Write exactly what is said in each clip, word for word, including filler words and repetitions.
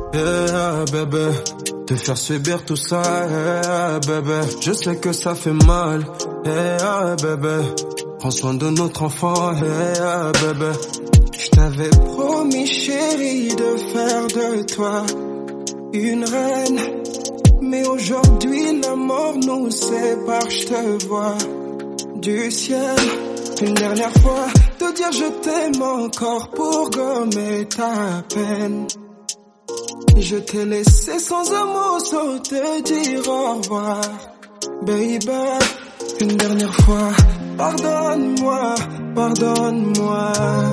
yeah, bébé. Te faire subir tout ça, yeah, bébé. Je sais que ça fait mal, yeah, bébé. Prends soin de notre enfant, yeah, bébé. Je t'avais promis, chérie, de faire de toi une reine. Mais aujourd'hui, la mort nous sépare, je te vois du ciel. Une dernière fois, te dire je t'aime encore pour gommer ta peine. Je t'ai laissé sans un mot, sans te dire au revoir. Baby, une dernière fois, pardonne-moi, pardonne-moi.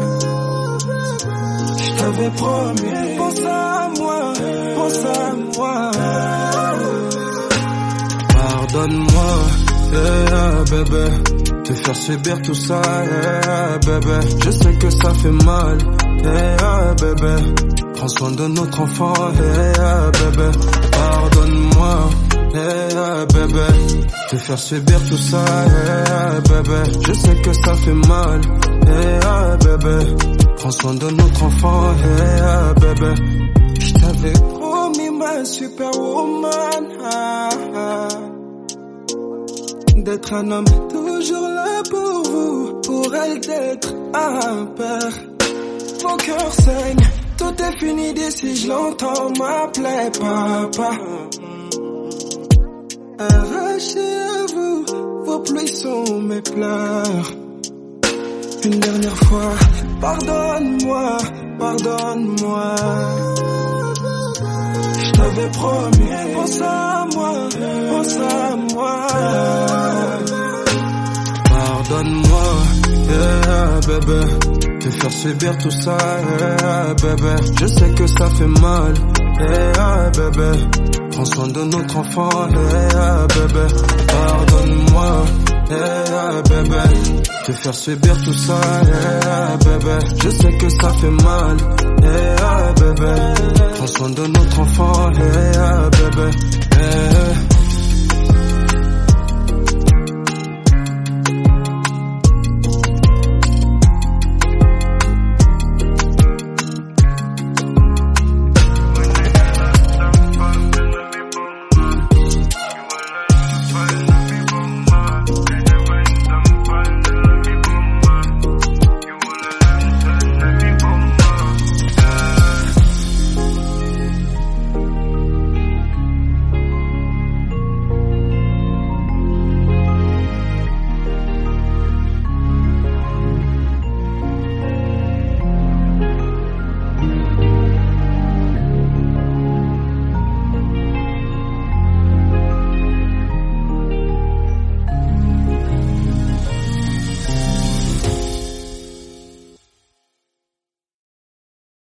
Je t'avais promis, pense à moi, pense à moi. Pardonne-moi, yeah, bébé. Te faire subir tout ça, yeah, bébé. Je sais que ça fait mal, yeah, bébé. Prends soin de notre enfant, yeah, bébé. Pardonne-moi, yeah, bébé. Te faire subir tout ça, yeah, bébé. Je sais que ça fait mal, yeah, bébé. Prends soin de notre enfant, yeah, bébé. Je t'avais promis ma superwoman, ah, ah. D'être un homme toujours là pour vous, pour elle d'être un père. Mon cœur saigne, tout est fini d'ici, je l'entends m'appeler papa. Arraché à vous, vos pluies sont mes pleurs. Une dernière fois, pardonne-moi, pardonne-moi. Je t'avais promis, pense à moi, pense à moi. Pardonne-moi, yeah, bébé. Te faire subir tout ça, yeah, bébé. Je sais que ça fait mal, yeah, bébé. Prends soin de notre enfant, yeah, bébé. Pardonne-moi, yeah, bébé. Te faire subir tout ça, yeah, bébé. Je sais que ça fait mal, yeah, bébé. Prends soin de notre enfant, yeah, bébé, yeah.